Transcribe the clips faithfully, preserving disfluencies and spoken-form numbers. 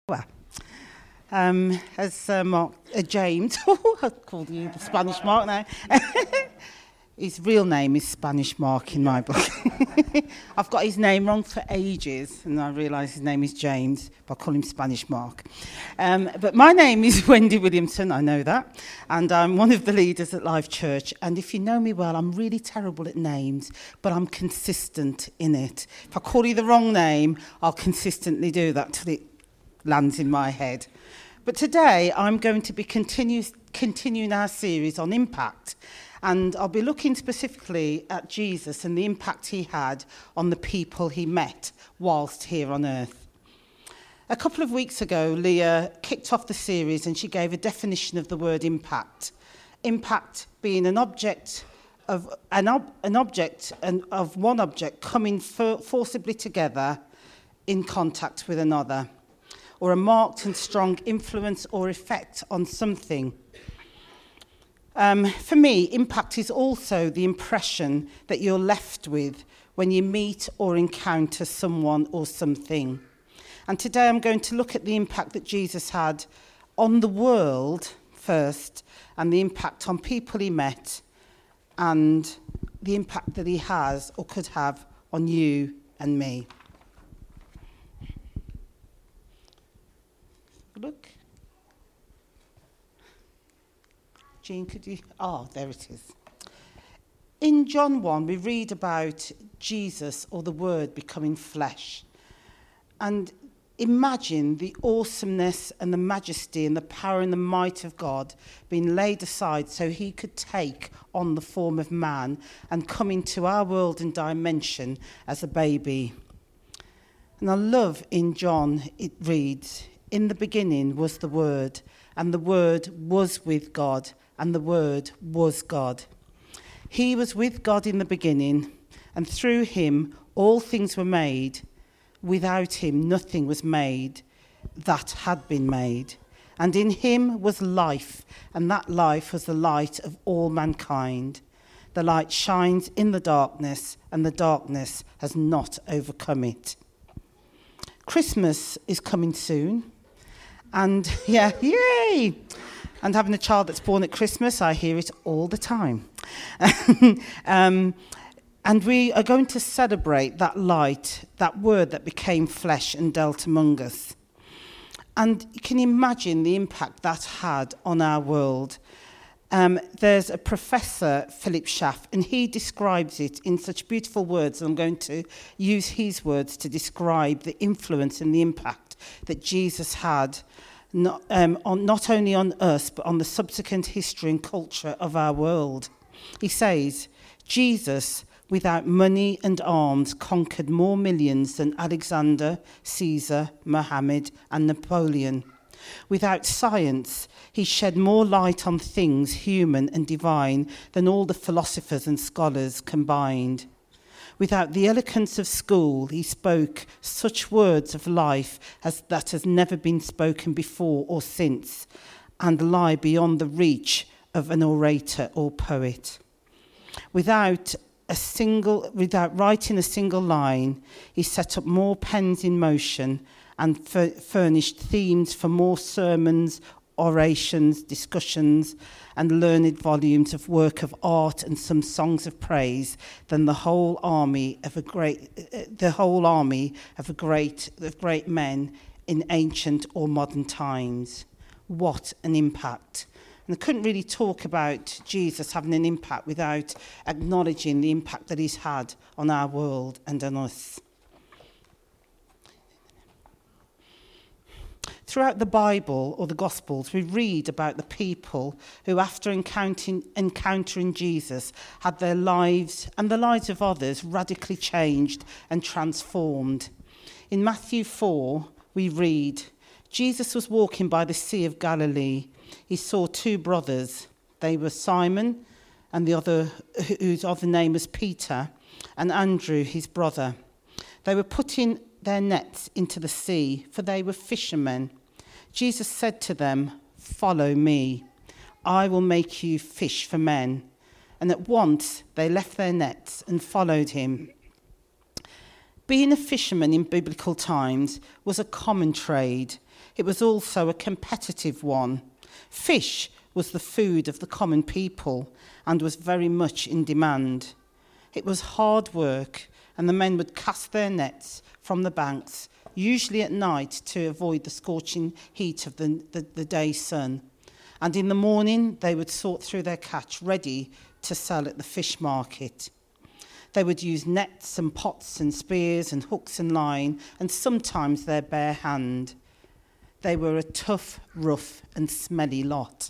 Well, um, as uh, Mark, uh, James, I called you the Spanish Mark now. His real name is Spanish Mark in my book. I've got his name wrong for ages, and I realise his name is James, but I call him Spanish Mark. Um, but my name is Wendy Williamson, I know that, and I'm one of the leaders at Life Church. And if you know me well, I'm really terrible at names, but I'm consistent in it. If I call you the wrong name, I'll consistently do that till it lands in my head. But today I'm going to be continue, continuing our series on impact, and I'll be looking specifically at Jesus and the impact he had on the people he met whilst here on earth. A couple of weeks ago, Leah kicked off the series and she gave a definition of the word impact. Impact being an object of an, ob, an object and of one object coming for, forcibly together in contact with another, or a marked and strong influence or effect on something. Um, for me, impact is also the impression that you're left with when you meet or encounter someone or something. And today I'm going to look at the impact that Jesus had on the world first, and the impact on people he met, and the impact that he has or could have on you and me. Look. Jean, could you? Oh, there it is. In John one, we read about Jesus, or the Word, becoming flesh. And imagine the awesomeness and the majesty and the power and the might of God being laid aside so he could take on the form of man and come into our world and dimension as a baby. And I love in John, it reads, "In the beginning was the Word, and the Word was with God, and the Word was God. He was with God in the beginning, and through him all things were made. Without him nothing was made that had been made. And in him was life, and that life was the light of all mankind. The light shines in the darkness, and the darkness has not overcome it." Christmas is coming soon. And yeah, yay! And having a child that's born at Christmas, I hear it all the time. um, and we are going to celebrate that light, that word that became flesh and dwelt among us. And you can imagine the impact that had on our world. Um, there's a professor, Philip Schaff, and he describes it in such beautiful words. I'm going to use his words to describe the influence and the impact that Jesus had Not, um, on, not only on us, but on the subsequent history and culture of our world. He says, Jesus, without money and arms, conquered more millions than Alexander, Caesar, Muhammad, and Napoleon. Without science, he shed more light on things human and divine than all the philosophers and scholars combined. Without the eloquence of school, he spoke such words of life as that has never been spoken before or since, and lie beyond the reach of an orator or poet. Without a single, without writing a single line, he set up more pens in motion and f- furnished themes for more sermons, orations, discussions, and learned volumes of work of art and some songs of praise than the whole army of a great, uh, the whole army of a great, of great men in ancient or modern times. What an impact! And I couldn't really talk about Jesus having an impact without acknowledging the impact that he's had on our world and on us. Throughout the Bible or the Gospels, we read about the people who, after encountering, encountering Jesus, had their lives and the lives of others radically changed and transformed. In Matthew four, we read, Jesus was walking by the Sea of Galilee. He saw two brothers. They were Simon, and the other, whose other name was Peter, and Andrew, his brother. They were putting their nets into the sea, for they were fishermen. Jesus said to them, "Follow me. I will make you fish for men." And at once they left their nets and followed him. Being a fisherman in biblical times was a common trade. It was also a competitive one. Fish was the food of the common people and was very much in demand. It was hard work, and the men would cast their nets from the banks, usually at night, to avoid the scorching heat of the, the, the day's sun. And in the morning, they would sort through their catch, ready to sell at the fish market. They would use nets and pots and spears and hooks and line, and sometimes their bare hand. They were a tough, rough and smelly lot.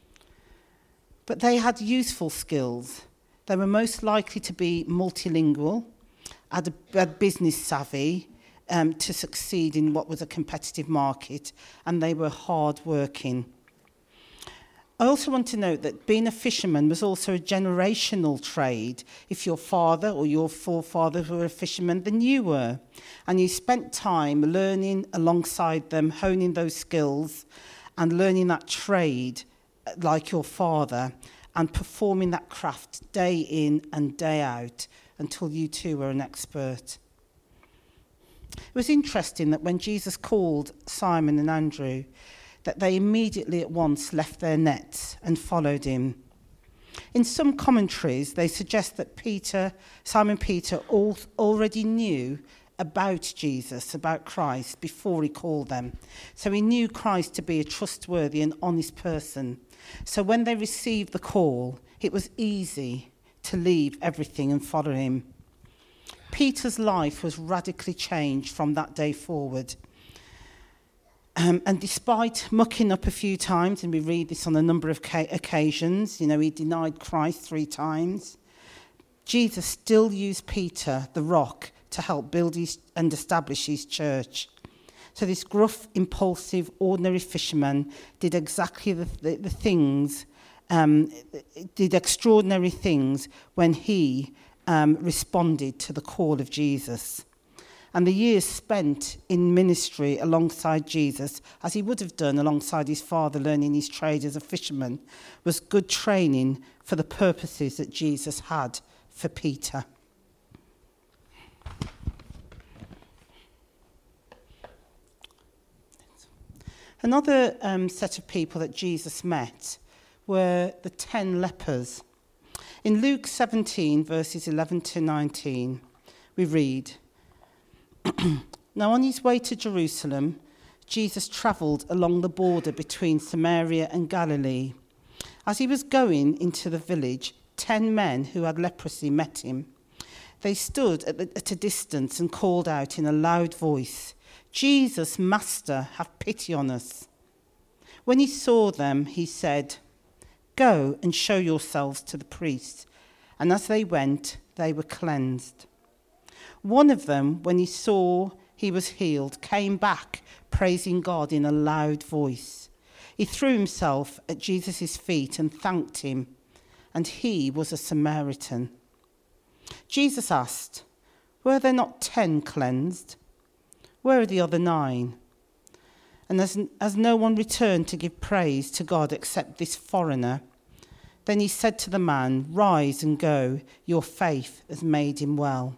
But they had useful skills. They were most likely to be multilingual, had a, had business savvy um, to succeed in what was a competitive market, and they were hard-working. I also want to note that being a fisherman was also a generational trade. If your father or your forefathers were a fisherman, then you were. And you spent time learning alongside them, honing those skills and learning that trade like your father and performing that craft day in and day out until you too were an expert. It was interesting that when Jesus called Simon and Andrew, that they immediately at once left their nets and followed him. In some commentaries, they suggest that Peter, Simon Peter al- already knew about Jesus, about Christ, before he called them. So he knew Christ to be a trustworthy and honest person. So when they received the call, it was easy to leave everything and follow him. Peter's life was radically changed from that day forward. Um, and despite mucking up a few times, and we read this on a number of ca- occasions, you know, he denied Christ three times, Jesus still used Peter, the rock, to help build his, and establish his church. So this gruff, impulsive, ordinary fisherman did exactly the, the, the things, um, did extraordinary things when he um, responded to the call of Jesus. And the years spent in ministry alongside Jesus, as he would have done alongside his father learning his trade as a fisherman, was good training for the purposes that Jesus had for Peter. Another um, set of people that Jesus met were the ten lepers. In Luke seventeen, verses eleven to nineteen, we read, Now on his way to Jerusalem, Jesus travelled along the border between Samaria and Galilee. As he was going into the village, ten men who had leprosy met him. They stood at, the, at a distance and called out in a loud voice, Jesus, Master, have pity on us. When he saw them, he said, Go and show yourselves to the priests. And as they went, they were cleansed. One of them, when he saw he was healed, came back, praising God in a loud voice. He threw himself at Jesus' feet and thanked him, and he was a Samaritan. Jesus asked, Were there not ten cleansed? Where are the other nine? And as, as no one returned to give praise to God except this foreigner, then he said to the man, Rise and go, your faith has made him well.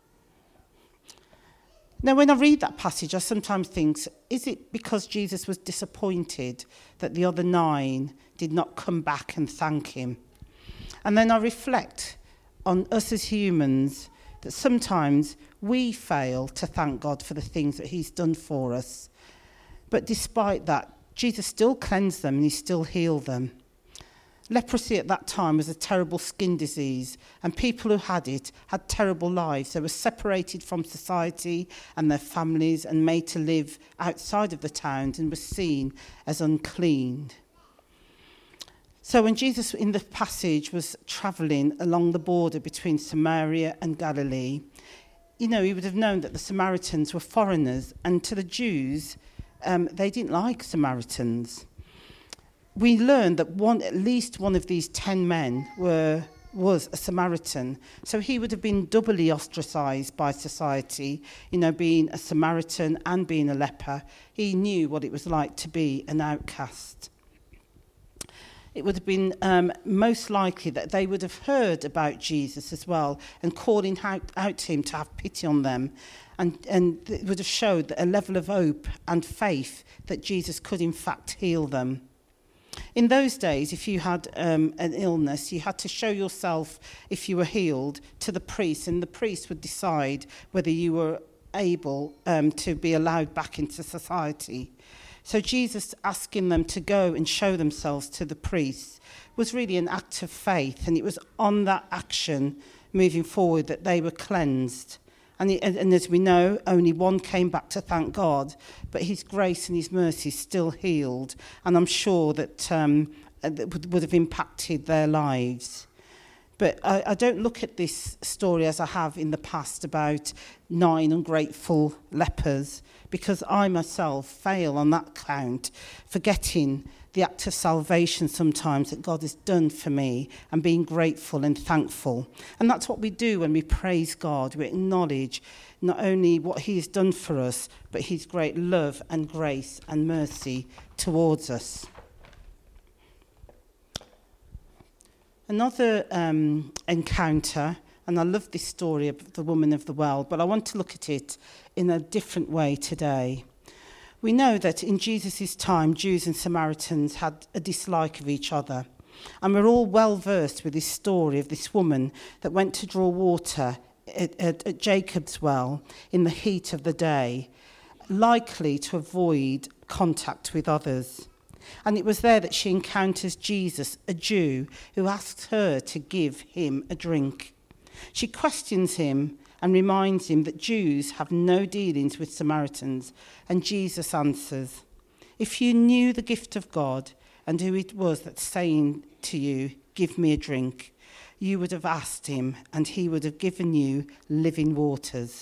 Now, when I read that passage, I sometimes think, is it because Jesus was disappointed that the other nine did not come back and thank him? And then I reflect on us as humans, that sometimes we fail to thank God for the things that he's done for us. But despite that, Jesus still cleansed them and he still healed them. Leprosy at that time was a terrible skin disease, and people who had it had terrible lives. They were separated from society and their families and made to live outside of the towns and were seen as unclean. So when Jesus in the passage was travelling along the border between Samaria and Galilee, you know, he would have known that the Samaritans were foreigners, and to the Jews, um, they didn't like Samaritans. We learned that one, at least one of these ten men were was a Samaritan. So he would have been doubly ostracized by society, you know, being a Samaritan and being a leper. He knew what it was like to be an outcast. it would have been um, most likely that they would have heard about Jesus as well and calling out, out to him to have pity on them. And, and it would have showed a level of hope and faith that Jesus could in fact heal them. In those days, if you had um, an illness, you had to show yourself, if you were healed, to the priest, and the priest would decide whether you were able um, to be allowed back into society. So Jesus asking them to go and show themselves to the priest was really an act of faith, and it was on that action moving forward that they were cleansed. And, it, and, and as we know, only one came back to thank God, but his grace and his mercy still healed. And I'm sure that, um, that would, would have impacted their lives. But I, I don't look at this story as I have in the past about nine ungrateful lepers, because I myself fail on that count, forgetting the act of salvation sometimes that God has done for me and being grateful and thankful. And that's what we do when we praise God. We acknowledge not only what he has done for us, but his great love and grace and mercy towards us. Another um, encounter, and I love this story of the woman of the well, but I want to look at it in a different way today. We know that in Jesus' time, Jews and Samaritans had a dislike of each other. And we're all well versed with this story of this woman that went to draw water at, at, at Jacob's well in the heat of the day, likely to avoid contact with others. And it was there that she encounters Jesus, a Jew, who asks her to give him a drink. She questions him and reminds him that Jews have no dealings with Samaritans. And Jesus answers, "If you knew the gift of God and who it was that's saying to you, 'Give me a drink,' you would have asked him, and he would have given you living waters."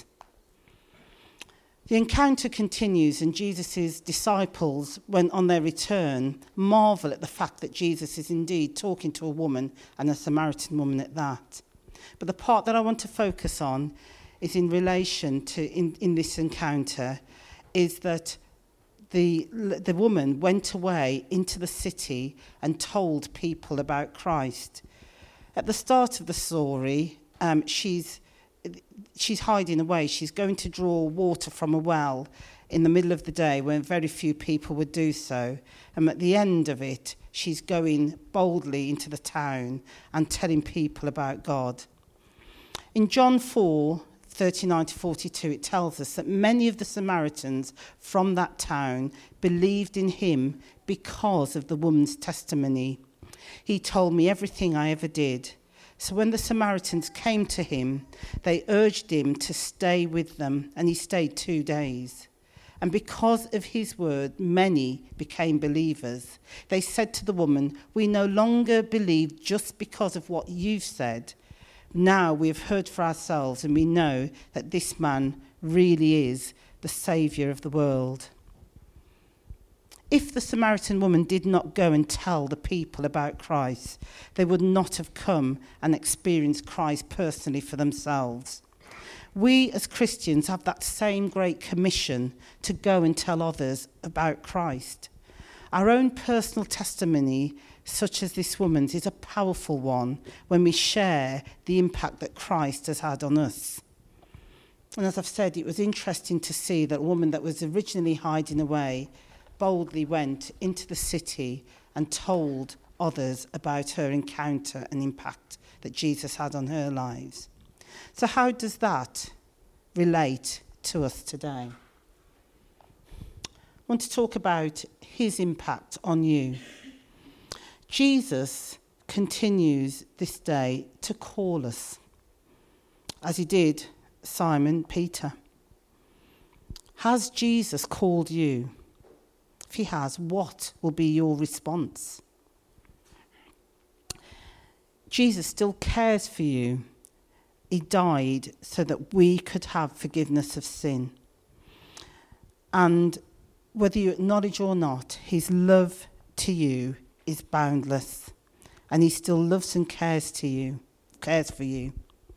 The encounter continues, and Jesus' disciples, when on their return, marvel at the fact that Jesus is indeed talking to a woman, and a Samaritan woman at that. But the part that I want to focus on is in relation to, in, in this encounter, is that the, the woman went away into the city and told people about Christ. At the start of the story, um, she's she's hiding away. She's going to draw water from a well in the middle of the day when very few people would do so. And at the end of it, she's going boldly into the town and telling people about God. In John four, thirty-nine to forty-two, it tells us that many of the Samaritans from that town believed in him because of the woman's testimony. "He told me everything I ever did." So when the Samaritans came to him, they urged him to stay with them, and he stayed two days. And because of his word, many became believers. They said to the woman, "We no longer believe just because of what you've said. Now we have heard for ourselves, and we know that this man really is the Saviour of the world." If the Samaritan woman did not go and tell the people about Christ, they would not have come and experienced Christ personally for themselves. We as Christians have that same great commission to go and tell others about Christ. Our own personal testimony, such as this woman's, is a powerful one when we share the impact that Christ has had on us. And as I've said, it was interesting to see that a woman that was originally hiding away boldly went into the city and told others about her encounter and impact that Jesus had on her lives. So how does that relate to us today? I want to talk about his impact on you. Jesus continues this day to call us, as he did Simon Peter. Has Jesus called you? If he has, what will be your response? Jesus still cares for you. He died so that we could have forgiveness of sin. And whether you acknowledge or not, his love to you is boundless. And he still loves and cares to you, cares for you.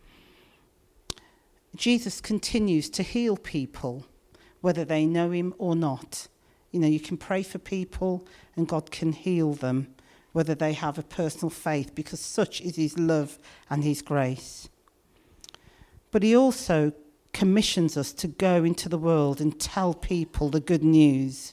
Jesus continues to heal people, whether they know him or not. You know, you can pray for people and God can heal them whether they have a personal faith, because such is his love and his grace. But he also commissions us to go into the world and tell people the good news.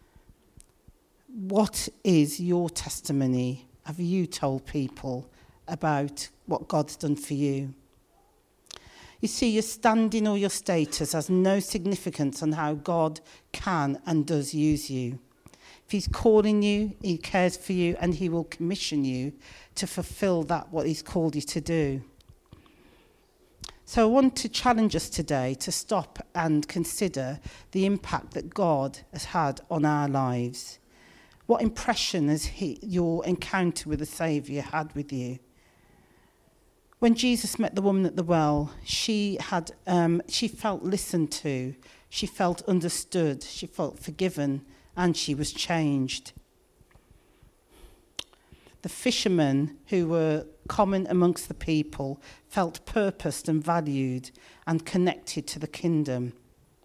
What is your testimony? Have you told people about what God's done for you? You see, your standing or your status has no significance on how God can and does use you. If he's calling you, he cares for you, and he will commission you to fulfill that, what he's called you to do. So I want to challenge us today to stop and consider the impact that God has had on our lives. What impression has he, your encounter with the Saviour had with you? When Jesus met the woman at the well, she had, um, she felt listened to, she felt understood, she felt forgiven, and she was changed. The fishermen, who were common amongst the people, felt purposed and valued and connected to the kingdom.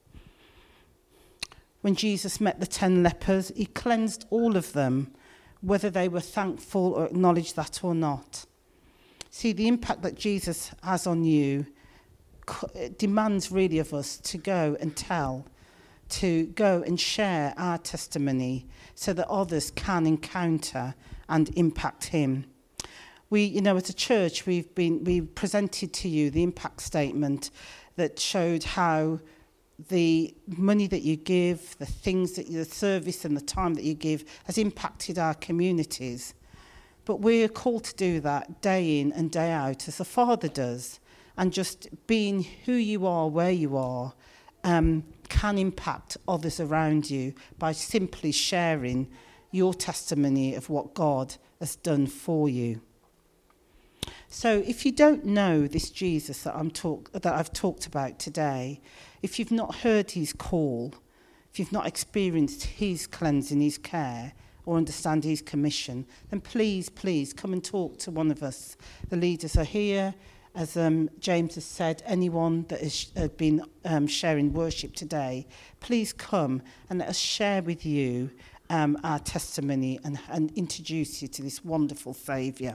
When Jesus met the ten lepers, he cleansed all of them, whether they were thankful or acknowledged that or not. See, the impact that Jesus has on you demands really of us to go and tell, to go and share our testimony so that others can encounter and impact him. We, you know, as a church, we've been we presented to you the impact statement that showed how the money that you give, the things that you, the service and the time that you give has impacted our communities. But we're called to do that day in and day out, as the Father does, and just being who you are, where you are, um, can impact others around you by simply sharing your testimony of what God has done for you. So if you don't know this Jesus that I'm talk that I've talked about today, if you've not heard his call, if you've not experienced his cleansing, his care, or understand his commission, then please, please come and talk to one of us. The leaders are here. As um, James has said, anyone that has uh, been um, sharing worship today, please come and let us share with you um, our testimony and, and introduce you to this wonderful Saviour.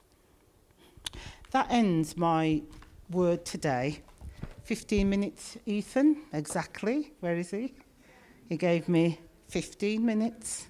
That ends my word today. fifteen minutes, Ethan, exactly. Where is he? He gave me fifteen minutes.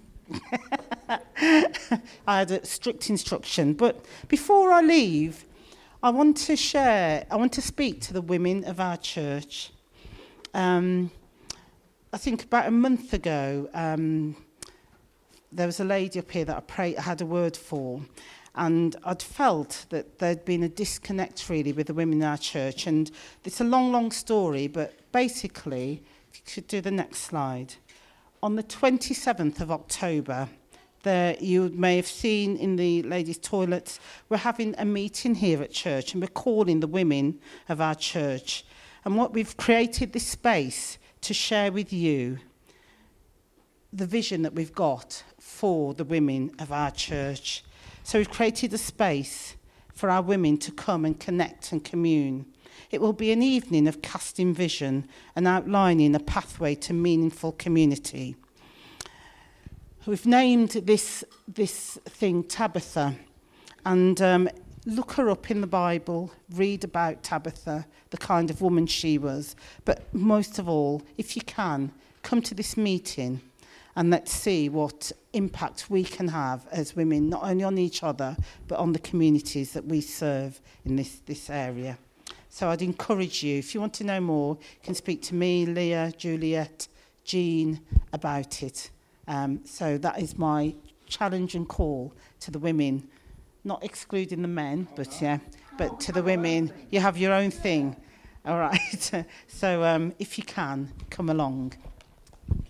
I had a strict instruction. But before I leave, I want to share, I want to speak to the women of our church. Um, I think about a month ago, um, there was a lady up here that I prayed, I had a word for. And I'd felt that there'd been a disconnect, really, with the women in our church. And it's a long, long story, but basically, if you could do the next slide. On the twenty-seventh of October, there you may have seen in the ladies' toilets, we're having a meeting here at church, and we're calling the women of our church. And what we've created this space to share with you the vision that we've got for the women of our church. So we've created a space for our women to come and connect and commune. It will be an evening of casting vision and outlining a pathway to meaningful community. We've named this, this thing Tabitha, and um, look her up in the Bible, read about Tabitha, the kind of woman she was. But most of all, if you can, come to this meeting and let's see what impact we can have as women, not only on each other, but on the communities that we serve in this, this area. So I'd encourage you, if you want to know more, you can speak to me, Leah, Juliet, Jean about it. Um, so that is my challenge and call to the women, not excluding the men, but yeah, but to the women, you have your own thing. All right. So um, if you can, come along.